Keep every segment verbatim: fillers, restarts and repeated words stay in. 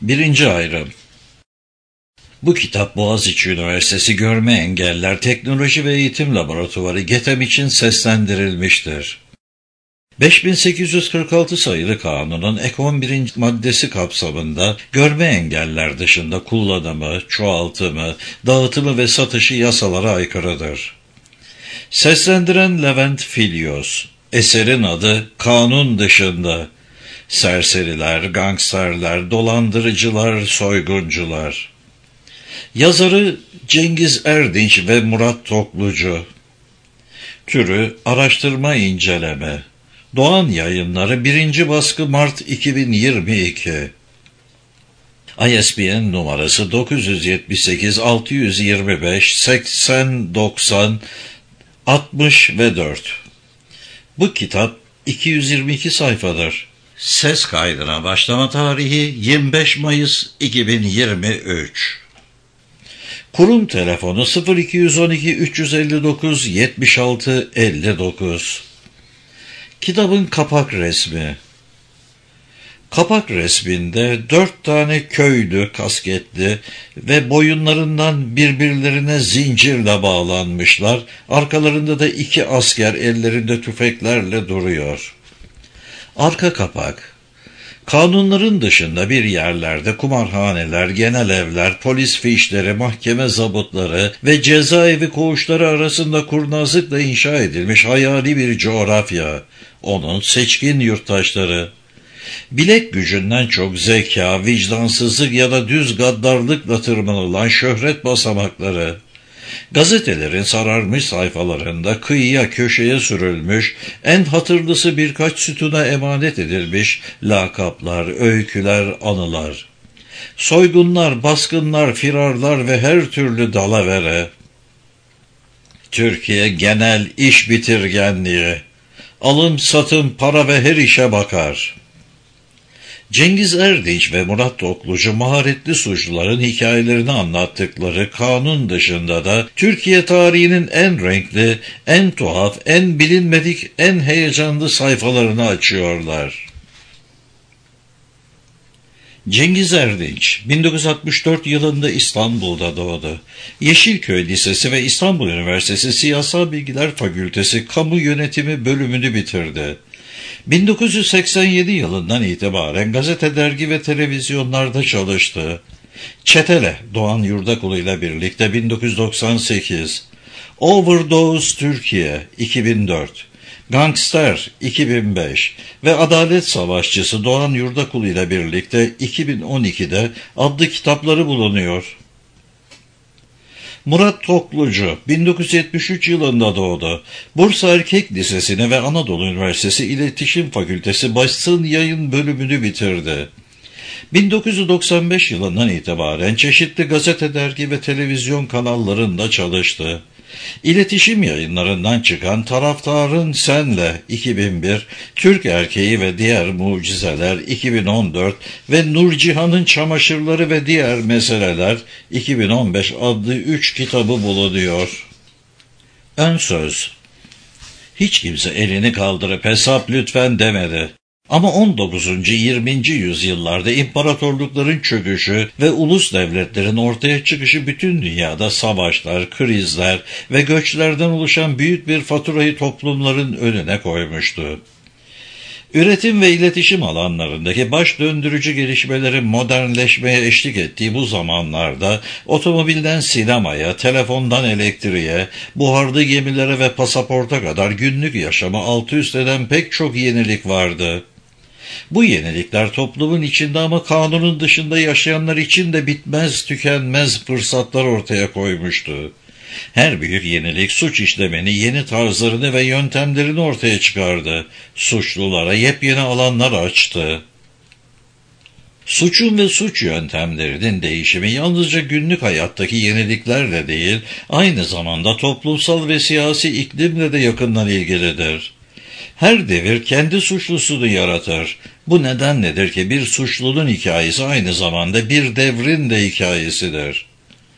Birinci ayrım. Bu kitap Boğaziçi Üniversitesi Görme Engeller Teknoloji ve Eğitim Laboratuvarı GETEM için seslendirilmiştir. beş bin sekiz yüz kırk altı sayılı kanunun ek on birinci maddesi kapsamında görme engeller dışında kullanımı, çoğaltımı, dağıtımı ve satışı yasalara aykırıdır. Seslendiren Levent Filyos. Eserin adı Kanun Dışında. Serseriler, gangsterler, dolandırıcılar, soyguncular. Yazarı Cengiz Erdinç ve Murat Toklucu. Türü araştırma inceleme. Doğan Yayınları birinci baskı Mart iki bin yirmi iki. I S B N numarası dokuz yüz yetmiş sekiz altı yüz yirmi beş seksen doksan altmış ve dört. Bu kitap iki yüz yirmi iki sayfadır. Ses kaydına başlama tarihi yirmi beş Mayıs iki bin yirmi üç. Kurum telefonu sıfır iki on iki üç yüz elli dokuz yetmiş altı elli dokuz. Kitabın kapak resmi. Kapak resminde dört tane köylü kasketli ve boyunlarından birbirlerine zincirle bağlanmışlar. Arkalarında da iki asker ellerinde tüfeklerle duruyor. Arka kapak. Kanunların dışında bir yerlerde kumarhaneler, genel evler, polis fişleri, mahkeme zabıtları ve cezaevi koğuşları arasında kurnazlıkla inşa edilmiş hayali bir coğrafya. Onun seçkin yurttaşları. Bilek gücünden çok zeka, vicdansızlık ya da düz gaddarlıkla tırmanılan şöhret basamakları. Gazetelerin sararmış sayfalarında kıyıya köşeye sürülmüş, en hatırlısı birkaç sütuna emanet edilmiş lakaplar, öyküler, anılar. Soygunlar, baskınlar, firarlar ve her türlü dalavere. Türkiye genel iş bitirgenliği. Alım, satım, para ve her işe bakar. Cengiz Erdinç ve Murat Toklucu maharetli suçluların hikayelerini anlattıkları Kanun Dışında da Türkiye tarihinin en renkli, en tuhaf, en bilinmedik, en heyecanlı sayfalarını açıyorlar. Cengiz Erdinç, bin dokuz yüz altmış dört yılında İstanbul'da doğdu. Yeşilköy Lisesi ve İstanbul Üniversitesi Siyasal Bilgiler Fakültesi Kamu Yönetimi bölümünü bitirdi. bin dokuz yüz seksen yedi yılından itibaren gazete, dergi ve televizyonlarda çalıştı. Çetele, Doğan Yurdakul ile birlikte bin dokuz yüz doksan sekiz, Overdose Türkiye iki bin dört, Gangster iki bin beş ve Adalet Savaşçısı Doğan Yurdakul ile birlikte iki bin on ikide adlı kitapları bulunuyor. Murat Toklucu, bin dokuz yüz yetmiş üç yılında doğdu. Bursa Erkek Lisesi'ni ve Anadolu Üniversitesi İletişim Fakültesi Basın Yayın bölümünü bitirdi. bin dokuz yüz doksan beş yılından itibaren çeşitli gazete, dergi ve televizyon kanallarında çalıştı. İletişim Yayınlarından çıkan Taraftarın Senle iki bin bir, Türk Erkeği ve Diğer Mucizeler iki bin on dört ve Nurcihan'ın Çamaşırları ve Diğer Meseleler iki bin on beş adlı üç kitabı bulunuyor. Ön söz. Hiç kimse elini kaldırıp hesap lütfen demedi. Ama on dokuzuncu yirminci yüzyıllarda imparatorlukların çöküşü ve ulus devletlerin ortaya çıkışı bütün dünyada savaşlar, krizler ve göçlerden oluşan büyük bir faturayı toplumların önüne koymuştu. Üretim ve iletişim alanlarındaki baş döndürücü gelişmelerin modernleşmeye eşlik ettiği bu zamanlarda otomobilden sinemaya, telefondan elektriğe, buharlı gemilere ve pasaporta kadar günlük yaşamı alt üst eden pek çok yenilik vardı. Bu yenilikler toplumun içinde ama kanunun dışında yaşayanlar için de bitmez tükenmez fırsatlar ortaya koymuştu. Her büyük yenilik suç işlemenin yeni tarzlarını ve yöntemlerini ortaya çıkardı. Suçlulara yepyeni alanlar açtı. Suçun ve suç yöntemlerinin değişimi yalnızca günlük hayattaki yeniliklerle değil, aynı zamanda toplumsal ve siyasi iklimle de yakından ilgilidir. Her devir kendi suçlusunu yaratır. Bu nedenledir ki bir suçlunun hikayesi aynı zamanda bir devrin de hikayesidir.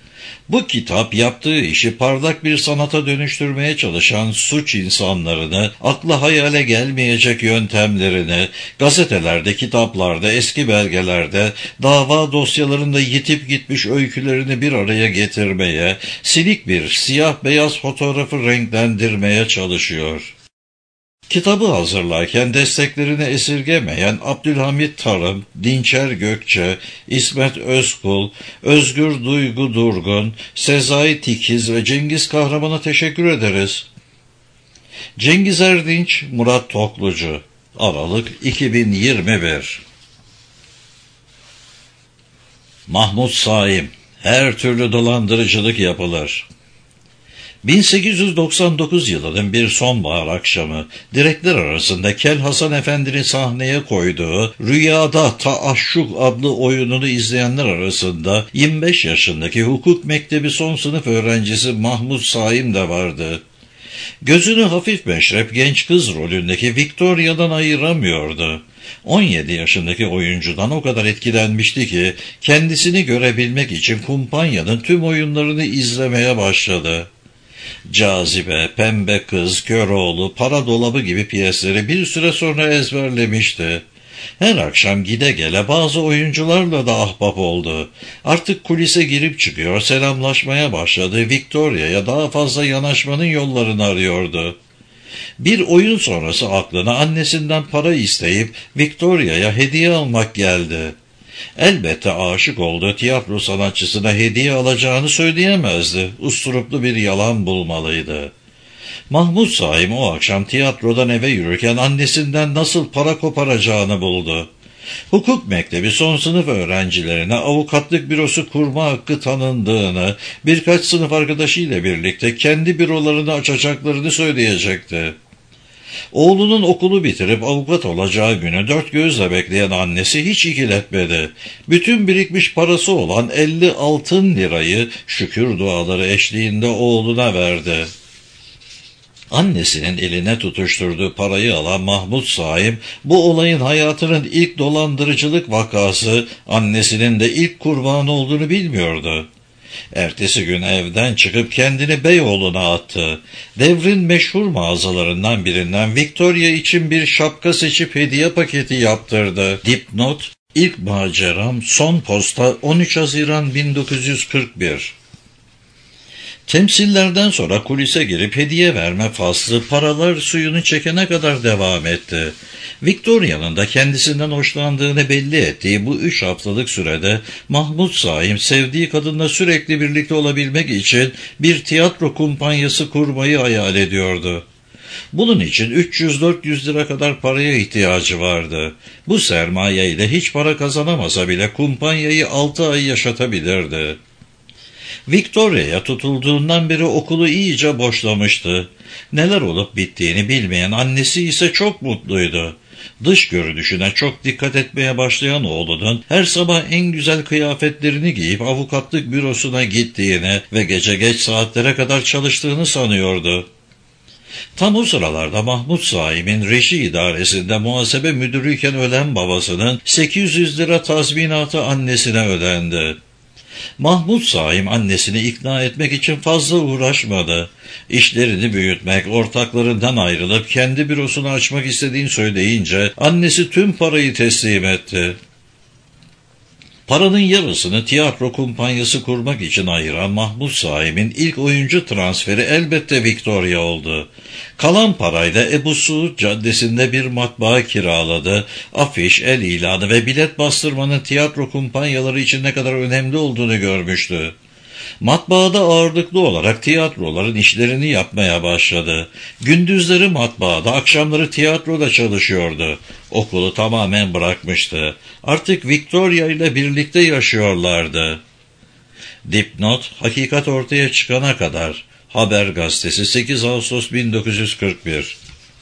Bu kitap yaptığı işi parlak bir sanata dönüştürmeye çalışan suç insanlarını, akla hayale gelmeyecek yöntemlerini, gazetelerde, kitaplarda, eski belgelerde, dava dosyalarında yitip gitmiş öykülerini bir araya getirmeye, silik bir siyah beyaz fotoğrafı renklendirmeye çalışıyor. Kitabı hazırlarken desteklerini esirgemeyen Abdülhamit Tarım, Dinçer Gökçe, İsmet Özkul, Özgür Duygu Durgun, Sezai Tikiz ve Cengiz Kahraman'a teşekkür ederiz. Cengiz Erdinç, Murat Toklucu, Aralık iki bin yirmi bir. Mahmut Saim, her türlü dolandırıcılık yapılır. bin sekiz yüz doksan dokuz yılının bir sonbahar akşamı, direkler arasında Kel Hasan Efendi'nin sahneye koyduğu Rüyada Taaşşuk adlı oyununu izleyenler arasında yirmi beş yaşındaki hukuk mektebi son sınıf öğrencisi Mahmut Saim de vardı. Gözünü hafif meşrep genç kız rolündeki Victoria'dan ayıramıyordu. on yedi yaşındaki oyuncudan o kadar etkilenmişti ki kendisini görebilmek için kumpanyanın tüm oyunlarını izlemeye başladı. Cazibe, Pembe Kız, Köroğlu, Para Dolabı gibi piyesleri bir süre sonra ezberlemişti. Her akşam gide gele bazı oyuncularla da ahbap oldu. Artık kulise girip çıkıyor, selamlaşmaya başladı. Victoria'ya daha fazla yanaşmanın yollarını arıyordu. Bir oyun sonrası aklına annesinden para isteyip Victoria'ya hediye almak geldi. Elbette aşık olduğu tiyatro sanatçısına hediye alacağını söyleyemezdi. Usturuplu bir yalan bulmalıydı. Mahmut Saim o akşam tiyatrodan eve yürürken annesinden nasıl para koparacağını buldu. Hukuk mektebi son sınıf öğrencilerine avukatlık bürosu kurma hakkı tanındığını, birkaç sınıf arkadaşıyla birlikte kendi bürolarını açacaklarını söyleyecekti. Oğlunun okulu bitirip avukat olacağı günü dört gözle bekleyen annesi hiç ikiletmedi. Bütün birikmiş parası olan elli altın lirayı şükür duaları eşliğinde oğluna verdi. Annesinin eline tutuşturduğu parayı alan Mahmut Saim, bu olayın hayatının ilk dolandırıcılık vakası, annesinin de ilk kurbanı olduğunu bilmiyordu. Ertesi gün evden çıkıp kendini Beyoğlu'na attı. Devrin meşhur mağazalarından birinden Victoria için bir şapka seçip hediye paketi yaptırdı. Dipnot, ilk maceram, son posta on üç Haziran bin dokuz yüz kırk bir. Temsillerden sonra kulise girip hediye verme faslı paralar suyunu çekene kadar devam etti. Victoria'nın da kendisinden hoşlandığını belli ettiği bu üç haftalık sürede Mahmut Saim sevdiği kadınla sürekli birlikte olabilmek için bir tiyatro kumpanyası kurmayı hayal ediyordu. Bunun için üç yüz dört yüz lira kadar paraya ihtiyacı vardı. Bu sermaye ile hiç para kazanamasa bile kumpanyayı altı ay yaşatabilirdi. Victoria'ya tutulduğundan beri okulu iyice boşlamıştı. Neler olup bittiğini bilmeyen annesi ise çok mutluydu. Dış görünüşüne çok dikkat etmeye başlayan oğlunun her sabah en güzel kıyafetlerini giyip avukatlık bürosuna gittiğini ve gece geç saatlere kadar çalıştığını sanıyordu. Tam o sıralarda Mahmut Saim'in reji idaresinde muhasebe müdürüyken ölen babasının sekiz yüz lira tazminatı annesine ödendi. Mahmut Saim annesini ikna etmek için fazla uğraşmadı. İşlerini büyütmek, ortaklarından ayrılıp kendi bürosunu açmak istediğini söyleyince annesi tüm parayı teslim etti. Paranın yarısını tiyatro kumpanyası kurmak için ayıran Mahmut Saim'in ilk oyuncu transferi elbette Victoria oldu. Kalan parayla Ebu Suud Caddesi'nde bir matbaa kiraladı. Afiş, el ilanı ve bilet bastırmanın tiyatro kumpanyaları için ne kadar önemli olduğunu görmüştü. Matbaada ağırlıklı olarak tiyatroların işlerini yapmaya başladı. Gündüzleri matbaada, akşamları tiyatroda çalışıyordu. Okulu tamamen bırakmıştı. Artık Victoria ile birlikte yaşıyorlardı. Dipnot, hakikat ortaya çıkana kadar. Haber Gazetesi, sekiz Ağustos bin dokuz yüz kırk bir.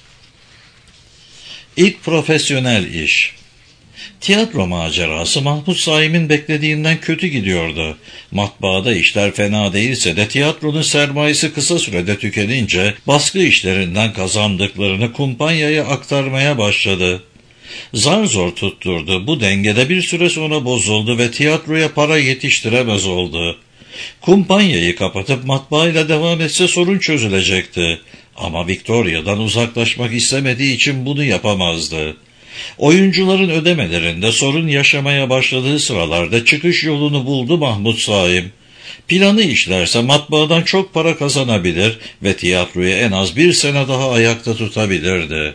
İlk profesyonel iş. Tiyatro macerası Mahmut Saim'in beklediğinden kötü gidiyordu. Matbaada işler fena değilse de tiyatronun sermayesi kısa sürede tükenince baskı işlerinden kazandıklarını kumpanyaya aktarmaya başladı. Zar zor tutturdu. Bu dengede bir süre sonra bozuldu ve tiyatroya para yetiştiremez oldu. Kumpanyayı kapatıp matbaayla devam etse sorun çözülecekti. Ama Victoria'dan uzaklaşmak istemediği için bunu yapamazdı. Oyuncuların ödemelerinde sorun yaşamaya başladığı sıralarda çıkış yolunu buldu Mahmut Saim. Planı işlerse matbaadan çok para kazanabilir ve tiyatroyu en az bir sene daha ayakta tutabilirdi.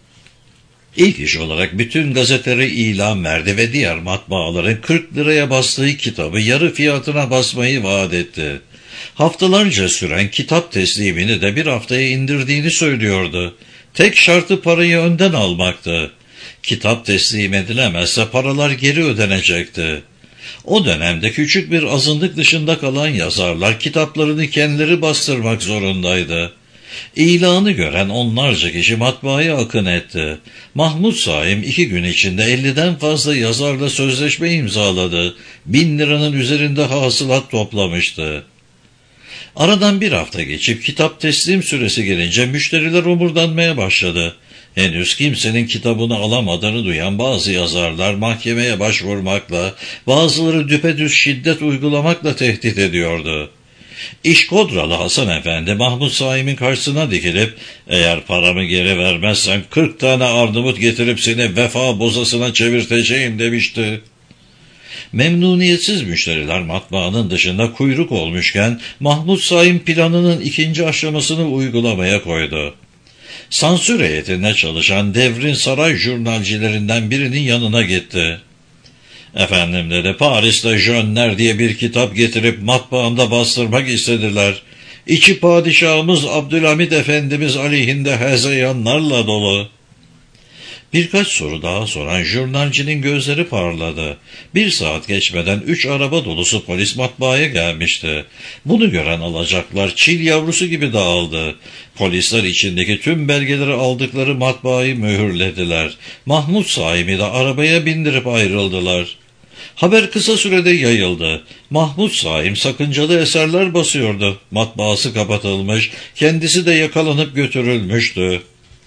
İlk iş olarak bütün gazetelere ilan verdi ve diğer matbaaların kırk liraya bastığı kitabı yarı fiyatına basmayı vaat etti. Haftalarca süren kitap teslimini de bir haftaya indirdiğini söylüyordu. Tek şartı parayı önden almaktı. Kitap teslim edilemezse paralar geri ödenecekti. O dönemde küçük bir azınlık dışında kalan yazarlar kitaplarını kendileri bastırmak zorundaydı. İlanı gören onlarca kişi matbaaya akın etti. Mahmut Saim iki gün içinde elliden fazla yazarla sözleşme imzaladı. Bin liranın üzerinde hasılat toplamıştı. Aradan bir hafta geçip kitap teslim süresi gelince müşteriler omurdanmaya başladı. Henüz kimsenin kitabını alamadığını duyan bazı yazarlar mahkemeye başvurmakla, bazıları düpedüz şiddet uygulamakla tehdit ediyordu. İşkodralı Hasan Efendi Mahmut Saim'in karşısına dikilip, "Eğer paramı geri vermezsen kırk tane arnavut getirip seni vefa bozasına çevirteceğim" demişti. Memnuniyetsiz müşteriler matbaanın dışında kuyruk olmuşken Mahmut Saim planının ikinci aşamasını uygulamaya koydu. Sansür heyetinde çalışan devrin saray jurnalcilerinden birinin yanına gitti. "Efendim" dedi, "Paris'te Jönler diye bir kitap getirip matbaamda bastırmak istediler. İçi padişahımız Abdülhamid Efendimiz aleyhinde hezeyanlarla dolu." Birkaç soru daha soran jurnalcinin gözleri parladı. Bir saat geçmeden üç araba dolusu polis matbaaya gelmişti. Bunu gören alacaklar çil yavrusu gibi dağıldı. Polisler içindeki tüm belgeleri aldıkları matbaayı mühürlediler. Mahmut Saim'i de arabaya bindirip ayrıldılar. Haber kısa sürede yayıldı. Mahmut Saim sakıncalı eserler basıyordu. Matbaası kapatılmış, kendisi de yakalanıp götürülmüştü.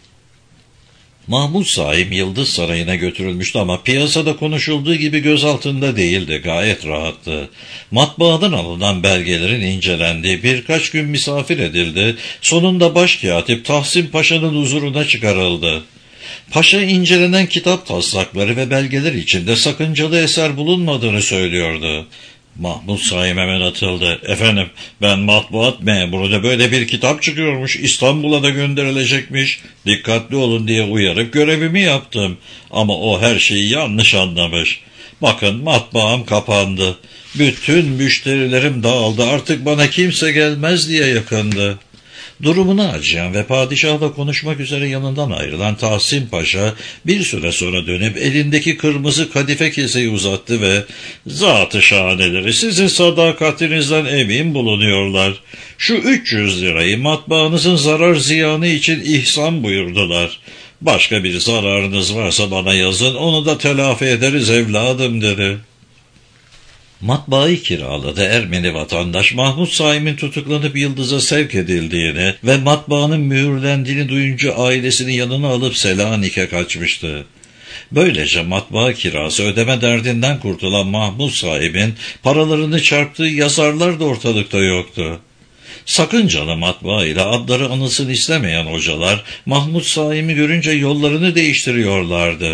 Mahmut Saim Yıldız Sarayı'na götürülmüştü ama piyasada konuşulduğu gibi gözaltında değildi, gayet rahattı. Matbaadan alınan belgelerin incelendiği birkaç gün misafir edildi, sonunda başkatip Tahsin Paşa'nın huzuruna çıkarıldı. Paşa incelenen kitap taslakları ve belgeler içinde sakıncalı eser bulunmadığını söylüyordu. Mahmut Saim hemen atıldı. "Efendim, ben matbuat memuru da böyle bir kitap çıkıyormuş, İstanbul'a da gönderilecekmiş. Dikkatli olun" diye uyarıp görevimi yaptım. Ama o her şeyi yanlış anlamış. Bakın, matbaam kapandı. Bütün müşterilerim dağıldı, artık bana kimse gelmez diye yakındı. Durumuna acıyan ve padişahla konuşmak üzere yanından ayrılan Tahsin Paşa bir süre sonra dönüp elindeki kırmızı kadife keseyi uzattı ve "Zat-ı şahaneleri, sizin sadakatinizden emin bulunuyorlar. Şu üç yüz lirayı matbaanızın zarar ziyanı için ihsan buyurdular. Başka bir zararınız varsa bana yazın, onu da telafi ederiz evladım" dedi. Matbaayı kiraladı Ermeni vatandaş Mahmut Saim'in tutuklanıp Yıldız'a sevk edildiğini ve matbaanın mühürlendiğini duyunca ailesini yanına alıp Selanik'e kaçmıştı. Böylece matbaa kirası ödeme derdinden kurtulan Mahmut Saim'in paralarını çarptığı yazarlar da ortalıkta yoktu. Sakıncalı matbaa ile adları anılsın istemeyen hocalar Mahmut Saim'i görünce yollarını değiştiriyorlardı.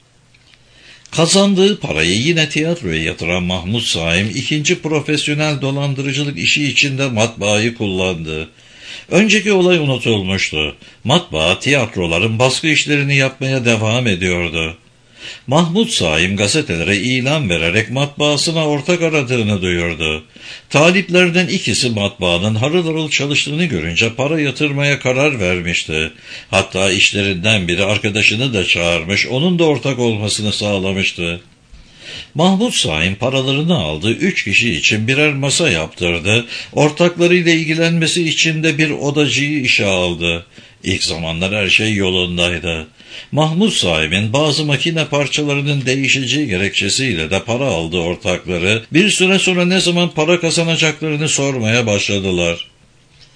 Kazandığı parayı yine tiyatroya yatıran Mahmut Saim, ikinci profesyonel dolandırıcılık işi içinde matbaayı kullandı. Önceki olay unutulmuştu. Matbaa tiyatroların baskı işlerini yapmaya devam ediyordu. Mahmut Saim gazetelere ilan vererek matbaasına ortak aradığını duyurdu. Taliplerden ikisi matbaanın harıl harıl çalıştığını görünce para yatırmaya karar vermişti. Hatta işlerinden biri arkadaşını da çağırmış, onun da ortak olmasını sağlamıştı. Mahmut Saim paralarını aldı, üç kişi için birer masa yaptırdı, ortaklarıyla ilgilenmesi için de bir odacıyı işe aldı. İlk zamanlar her şey yolundaydı. Mahmut Saim'in bazı makine parçalarının değişeceği gerekçesiyle de para aldığı ortakları bir süre sonra ne zaman para kazanacaklarını sormaya başladılar.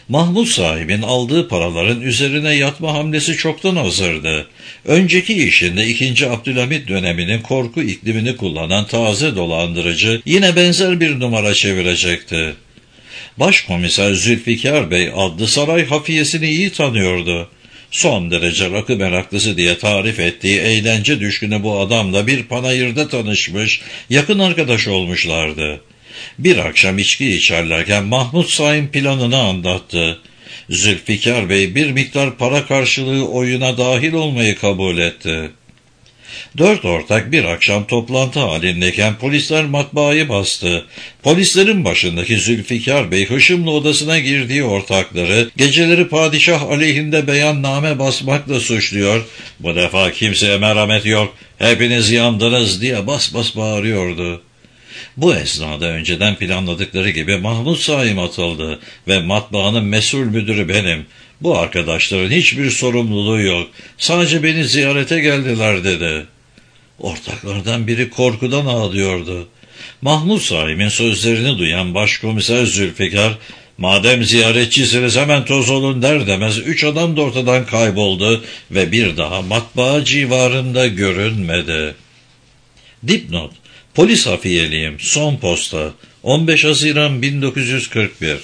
Mahmut sahibin aldığı paraların üzerine yatma hamlesi çoktan hazırdı. Önceki işinde ikinci Abdülhamit döneminin korku iklimini kullanan taze dolandırıcı yine benzer bir numara çevirecekti. Başkomiser Zülfikar Bey adlı saray hafiyesini iyi tanıyordu. Son derece rakı meraklısı diye tarif ettiği eğlence düşkünü bu adamla bir panayırda tanışmış, yakın arkadaş olmuşlardı. Bir akşam içki içerlerken Mahmut Saim planını anlattı. Zülfikar Bey bir miktar para karşılığı oyuna dahil olmayı kabul etti. Dört ortak bir akşam toplantı halindeyken polisler matbaayı bastı. Polislerin başındaki Zülfikar Bey hışımla odasına girdiği ortakları geceleri padişah aleyhinde beyanname basmakla suçluyor. Bu defa kimseye merhamet yok, hepiniz yandınız diye bas bas bağırıyordu. Bu esnada önceden planladıkları gibi Mahmut Saim atıldı ve matbaanın mesul müdürü benim. Bu arkadaşların hiçbir sorumluluğu yok. Sadece beni ziyarete geldiler dedi. Ortaklardan biri korkudan ağlıyordu. Mahmut Saim'in sözlerini duyan başkomiser Zülfikar, madem ziyaretçisiniz hemen toz olun der demez üç adam da ortadan kayboldu ve bir daha matbaa civarında görünmedi. Dipnot: Polis hafiyeliyim. Son posta. on beş Haziran bin dokuz yüz kırk bir.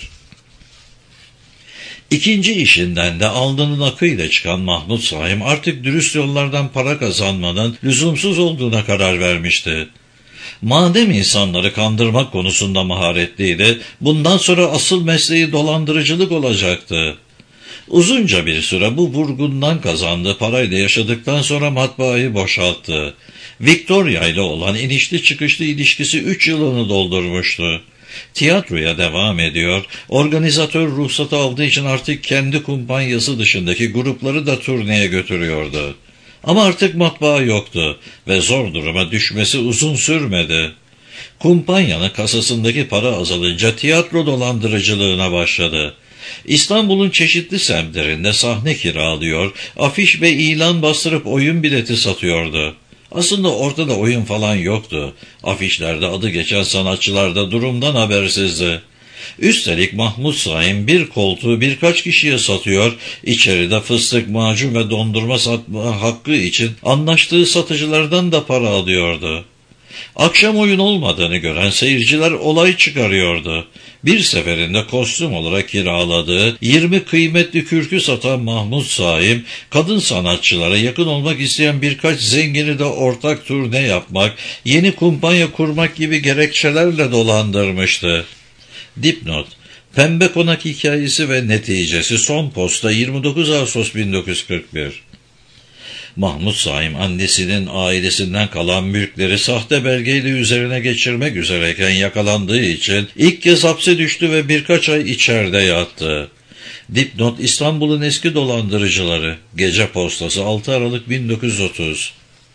İkinci işinden de alnının akıyla çıkan Mahmut Saim artık dürüst yollardan para kazanmanın lüzumsuz olduğuna karar vermişti. Madem insanları kandırmak konusunda maharetliydi, bundan sonra asıl mesleği dolandırıcılık olacaktı. Uzunca bir süre bu vurgundan kazandığı parayla yaşadıktan sonra matbaayı boşalttı. Victoria ile olan inişli çıkışlı ilişkisi üç yılını doldurmuştu. Tiyatroya devam ediyor, organizatör ruhsatı aldığı için artık kendi kumpanyası dışındaki grupları da turneye götürüyordu. Ama artık matbaa yoktu ve zor duruma düşmesi uzun sürmedi. Kumpanyanın kasasındaki para azalınca tiyatro dolandırıcılığına başladı. İstanbul'un çeşitli semtlerinde sahne kiralıyor, afiş ve ilan bastırıp oyun bileti satıyordu. Aslında ortada oyun falan yoktu. Afişlerde adı geçen sanatçılar da durumdan habersizdi. Üstelik Mahmut Saim bir koltuğu birkaç kişiye satıyor, içeride fıstık, macun ve dondurma satma hakkı için anlaştığı satıcılardan da para alıyordu. Akşam oyun olmadığını gören seyirciler olay çıkarıyordu. Bir seferinde kostüm olarak kiraladığı yirmi kıymetli kürkü satan Mahmut Saim, kadın sanatçılara yakın olmak isteyen birkaç zengini de ortak turne yapmak, yeni kumpanya kurmak gibi gerekçelerle dolandırmıştı. Dipnot: Pembe Konak hikayesi ve neticesi. Son posta yirmi dokuz Ağustos bin dokuz yüz kırk bir. Mahmut Saim annesinin ailesinden kalan mülkleri sahte belgeyle üzerine geçirmek üzereyken yakalandığı için ilk kez hapse düştü ve birkaç ay içeride yattı. Dipnot: İstanbul'un eski dolandırıcıları. Gece Postası altı Aralık bin dokuz yüz otuz.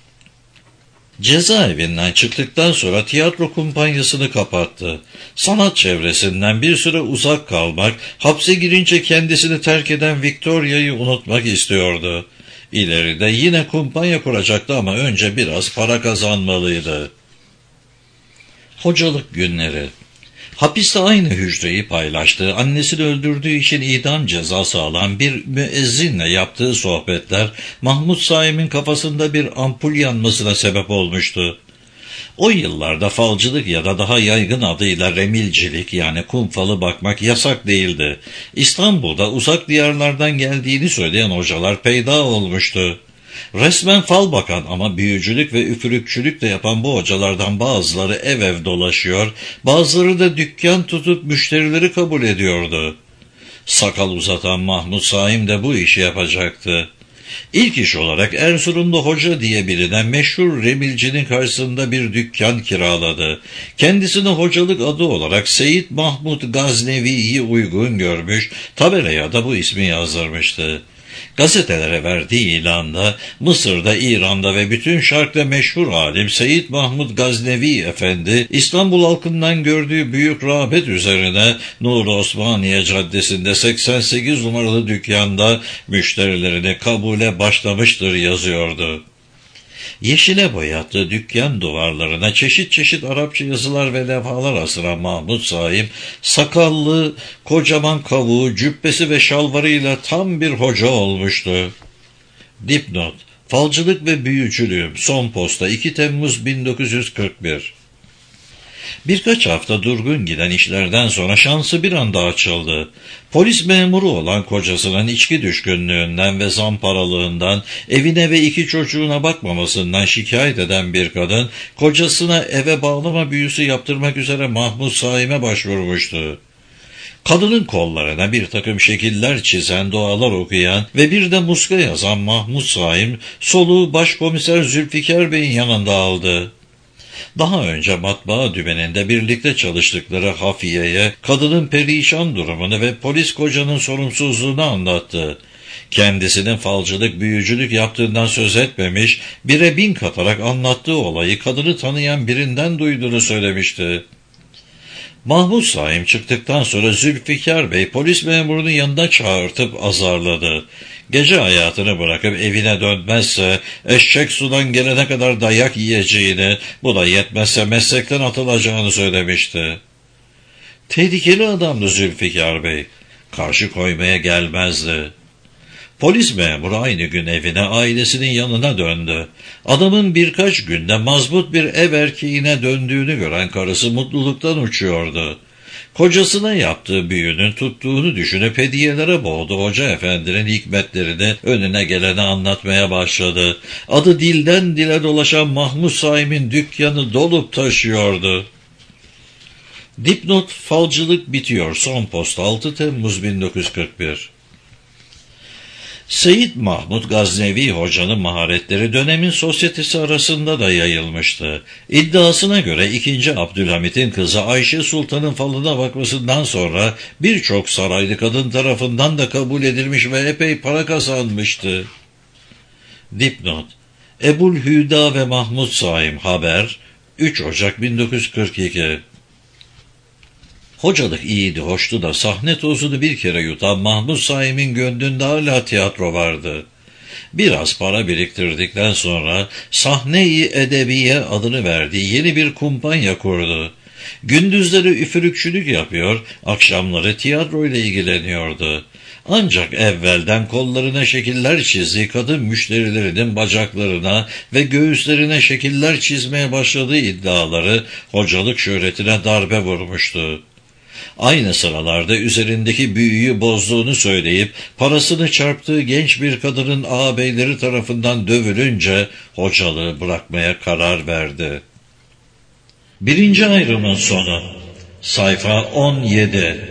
Cezaevinden çıktıktan sonra tiyatro kumpanyasını kapattı. Sanat çevresinden bir süre uzak kalmak, hapse girince kendisini terk eden Victoria'yı unutmak istiyordu. İleride yine kumpanya kuracaktı ama önce biraz para kazanmalıydı. Hocalık günleri. Hapiste aynı hücreyi paylaştığı, annesini öldürdüğü için idam cezası alan bir müezzinle yaptığı sohbetler Mahmut Saim'in kafasında bir ampul yanmasına sebep olmuştu. O yıllarda falcılık ya da daha yaygın adıyla remilcilik yani kum falı bakmak yasak değildi. İstanbul'da uzak diyarlardan geldiğini söyleyen hocalar peyda olmuştu. Resmen fal bakan ama büyücülük ve üfürükçülük de yapan bu hocalardan bazıları ev ev dolaşıyor, bazıları da dükkan tutup müşterileri kabul ediyordu. Sakal uzatan Mahmut Saim de bu işi yapacaktı. İlk iş olarak Erzurum'da hoca diye bilinen meşhur remilcinin karşısında bir dükkan kiraladı. Kendisine hocalık adı olarak Seyit Mahmud Gaznevi'yi uygun görmüş, tabelaya da bu ismi yazdırmıştı. Gazetelere verdiği ilanda Mısır'da, İran'da ve bütün Şark'ta meşhur alim Seyyid Mahmud Gaznevi Efendi, İstanbul halkından gördüğü büyük rağbet üzerine Nur Osmaniye Caddesi'nde seksen sekiz numaralı dükkanda müşterilerini kabule başlamıştır yazıyordu. Yeşile boyattığı dükkan duvarlarına çeşit çeşit Arapça yazılar ve levhalar asılan Mahmut Saim, sakallı, kocaman kavuğu, cübbesi ve şalvarıyla tam bir hoca olmuştu. Dipnot: Falcılık ve büyücülüğüm. Son posta iki Temmuz bin dokuz yüz kırk bir. Birkaç hafta durgun giden işlerden sonra şansı bir anda açıldı. Polis memuru olan kocasının içki düşkünlüğünden ve zamparalığından, evine ve iki çocuğuna bakmamasından şikayet eden bir kadın, kocasına eve bağlama büyüsü yaptırmak üzere Mahmut Saim'e başvurmuştu. Kadının kollarına bir takım şekiller çizen, dualar okuyan ve bir de muska yazan Mahmut Saim, soluğu Başkomiser Zülfikar Bey'in yanında aldı. Daha önce matbaa dümeninde birlikte çalıştıkları Hafiye'ye kadının perişan durumunu ve polis kocanın sorumsuzluğunu anlattı. Kendisinin falcılık, büyücülük yaptığından söz etmemiş, bire bin katarak anlattığı olayı kadını tanıyan birinden duyduğunu söylemişti. Mahmut Saim çıktıktan sonra Zülfikar Bey polis memurunun yanına çağırtıp azarladı. Gece hayatını bırakıp evine dönmezse eşek sudan gelene kadar dayak yiyeceğini, bu da yetmezse meslekten atılacağını söylemişti. Tehlikeli adamdı Zülfikar Bey. Karşı koymaya gelmezdi. Polis memuru aynı gün evine, ailesinin yanına döndü. Adamın birkaç günde mazbut bir ev erkeğine döndüğünü gören karısı mutluluktan uçuyordu. Kocasına yaptığı büyünün tuttuğunu düşünüp hediyelere boğdu. Hoca efendinin hikmetlerini önüne gelene anlatmaya başladı. Adı dilden dile dolaşan Mahmut Saim'in dükkanı dolup taşıyordu. Dipnot: Falcılık bitiyor. Son posta altı Temmuz bin dokuz yüz kırk bir. Seyyid Mahmud Gaznevi Hoca'nın maharetleri dönemin sosyetesi arasında da yayılmıştı. İddiasına göre ikinci Abdülhamit'in kızı Ayşe Sultan'ın falına bakmasından sonra birçok saraylı kadın tarafından da kabul edilmiş ve epey para kazanmıştı. Dipnot: Ebu'l-Hüda ve Mahmud Saim. Haber üç Ocak bin dokuz yüz kırk iki. Hocalık iyiydi, hoştu da sahne tozunu bir kere yutan Mahmut Saim'in gönlünde hala tiyatro vardı. Biraz para biriktirdikten sonra Sahne-i Edebiye adını verdiği yeni bir kumpanya kurdu. Gündüzleri üfürükçülük yapıyor, akşamları tiyatro ile ilgileniyordu. Ancak evvelden kollarına şekiller çizdiği kadın müşterilerinin bacaklarına ve göğüslerine şekiller çizmeye başladığı iddiaları hocalık şöhretine darbe vurmuştu. Aynı sıralarda üzerindeki büyüyü bozduğunu söyleyip parasını çarptığı genç bir kadının ağabeyleri tarafından dövülünce hocalığı bırakmaya karar verdi. Birinci ayrımın sonu. Sayfa on yedi.